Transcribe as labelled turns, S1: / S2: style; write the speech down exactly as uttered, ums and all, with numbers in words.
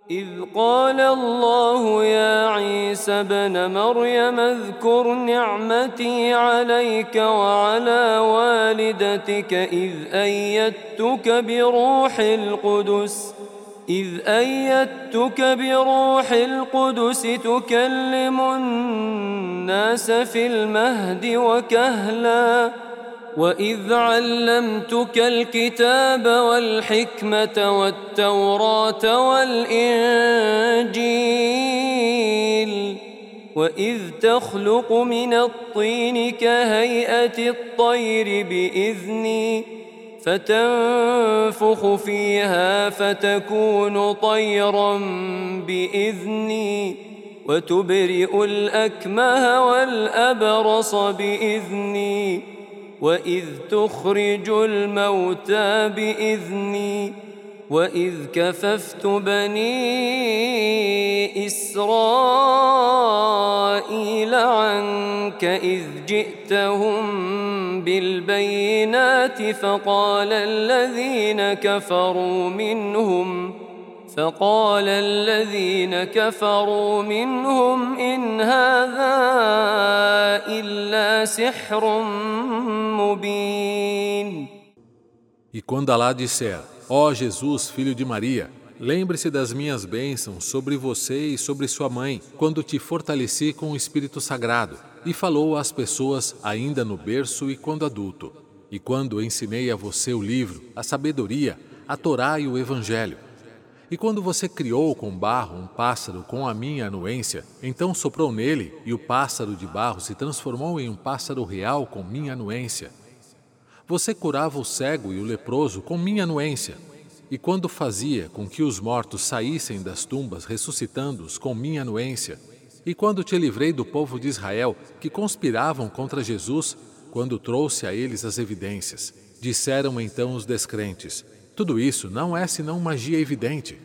S1: إذ قال الله يا عيسى ابن مريم اذكر نعمتي عليك وعلى والدتك إذ أيدتك بروح القدس إذ أيدتك بروح القدس تكلم الناس في المهد وكهلا وإذ علمتك الكتاب والحكمة والتوراة والإنجيل وإذ تخلق من الطين كهيئة الطير بإذني فتنفخ فيها فتكون طيرا بإذني وتبرئ الأكمه والأبرص بإذني وإذ تخرج الموتى بإذني وإذ كففت بني إسرائيل عنك إذ جئتهم بالبينات فقال الذين كفروا منهم فقال الذين كفروا منهم إن هذا إلا سحر مبين.
S2: E quando Alá disser, ó Jesus, filho de Maria, lembre-se das minhas bênçãos sobre você e sobre sua mãe, quando te fortaleci com o Espírito Sagrado, e falou às pessoas ainda no berço e quando adulto, e quando ensinei a você o livro, a sabedoria, a Torá e o Evangelho. E quando você criou com barro um pássaro com a minha anuência, então soprou nele e o pássaro de barro se transformou em um pássaro real com minha anuência. Você curava o cego e o leproso com minha anuência. E quando fazia com que os mortos saíssem das tumbas ressuscitando-os com minha anuência. E quando te livrei do povo de Israel que conspiravam contra Jesus, quando trouxe a eles as evidências. Disseram então os descrentes, tudo isso não é senão magia evidente.